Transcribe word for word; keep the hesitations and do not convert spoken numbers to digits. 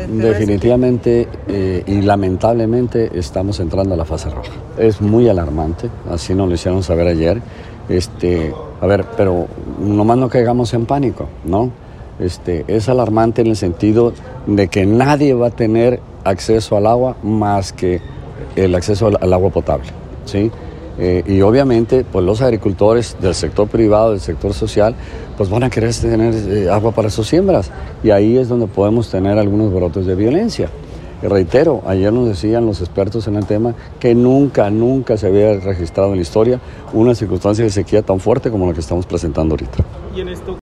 Definitivamente eh, y lamentablemente estamos entrando a la fase roja. Es muy alarmante, así nos lo hicieron saber ayer. Este, a ver, pero nomás no caigamos en pánico, ¿no? Este, es alarmante en el sentido de que nadie va a tener acceso al agua más que el acceso al, al agua potable, ¿sí? Eh, y obviamente pues los agricultores del sector privado, del sector social, pues van a querer tener eh, agua para sus siembras y ahí es donde podemos tener algunos brotes de violencia. Y reitero, ayer nos decían los expertos en el tema que nunca, nunca se había registrado en la historia una circunstancia de sequía tan fuerte como la que estamos presentando ahorita. Y en esto